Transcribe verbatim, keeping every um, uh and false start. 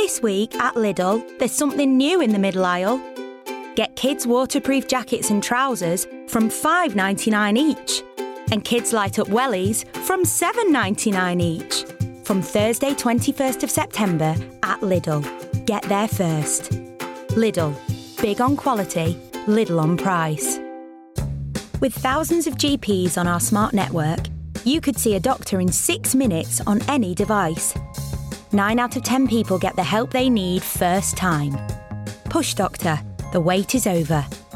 This week at Lidl, there's something new in the middle aisle. Get kids' waterproof jackets and trousers from five pounds ninety-nine each. And kids' light-up wellies from seven pounds ninety-nine each. From Thursday twenty-first of September at Lidl. Get there first. Lidl. Big on quality, little on price. With thousands of G Ps on our smart network, you could see a doctor in six minutes on any device. Nine out of ten people get the help they need first time. Push Doctor. The wait is over.